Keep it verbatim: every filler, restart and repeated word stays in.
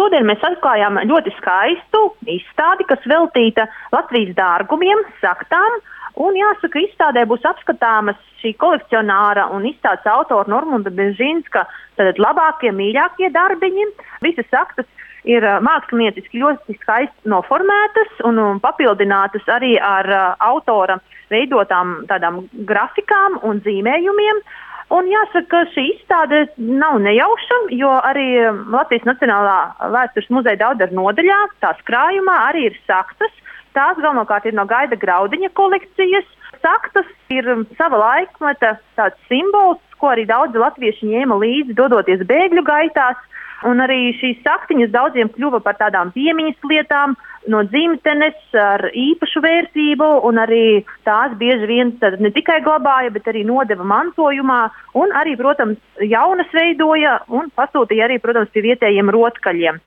šodien mēs atklājām ļoti skaistu izstādi, kas veltīta Latvijas dārgumiem, saktām. Un jāsaka, izstādē būs apskatāmas šī kolekcionāra un izstādes autora Normunda Bežinska tātad labākie, mīļākie darbiņi. Visas saktas ir mākslinieciski ļoti skaisti noformētas un, un papildinātas arī ar uh, autora veidotām tādām grafikām un zīmējumiem. Un jāsaka, šī izstāde nav nejauša, jo arī Latvijas Nacionālā vēstures muzeja Daudera nodaļā, tās krājumā arī ir saktas. Tās galvenokārt ir no Gaida Graudiņa kolekcijas. Saktas ir sava laikmeta tāds simbols, ko arī daudzi latvieši ņēma līdzi dodoties bēgļu gaitās. Un arī šīs saktiņas daudziem kļuva par tādām piemiņas lietām no dzimtenes ar īpašu vērtību, un arī tās bieži vien ne tikai glabāja, bet arī nodeva mantojumā, un arī, protams, jaunas veidoja un pasūtīja arī, protams, pie vietējiem rotkaļiem.